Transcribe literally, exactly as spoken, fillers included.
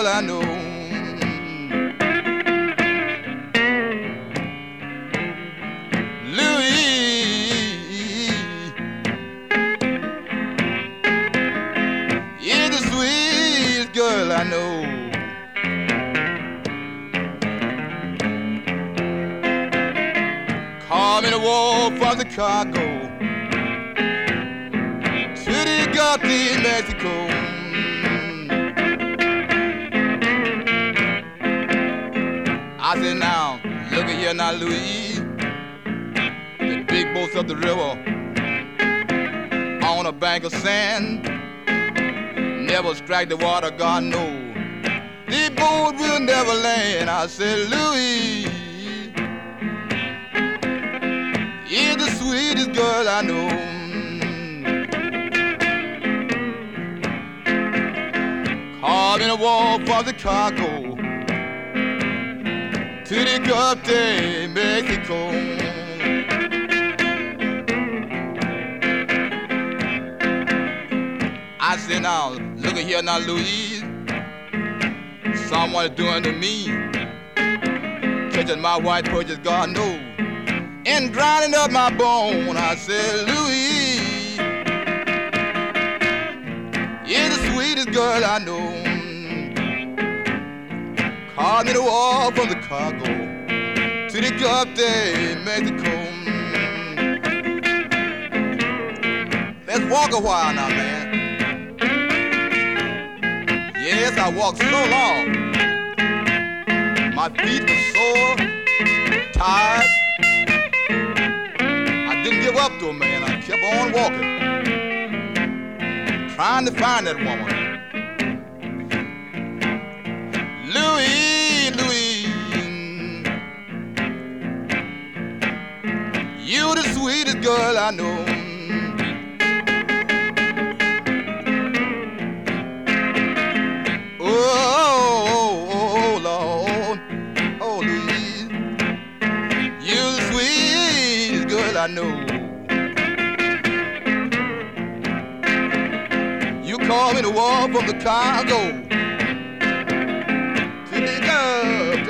girl I know. Louise, you're the sweetest girl I know. Call me to walk from Chicago to the Gulf in Mexico. I said, now, look at here now, Louise. The big boats up the river on a bank of sand never strike the water, God knows. The boat will never land. I said, Louise, you're the sweetest girl I know. Call me to walk from Chicago to the Gulf de Mexico. I said, now, look at here now, Louise. Someone is doing to me, touching my white purchase, God knows, and grinding up my bone. I said, Louise, you're the sweetest girl I know. Call me to walk from Chicago to the Gulf de Mexico. Let's walk a while now, man. Yes, I walked so long. My feet were sore, tired. I didn't give up though, man. I kept on walking, trying to find that woman. Louise, Louise, you're the sweetest girl I know. Oh, oh, oh, Lord, oh, Louise, you're the sweetest girl I know. You call me to walk from Chicago to the Gulf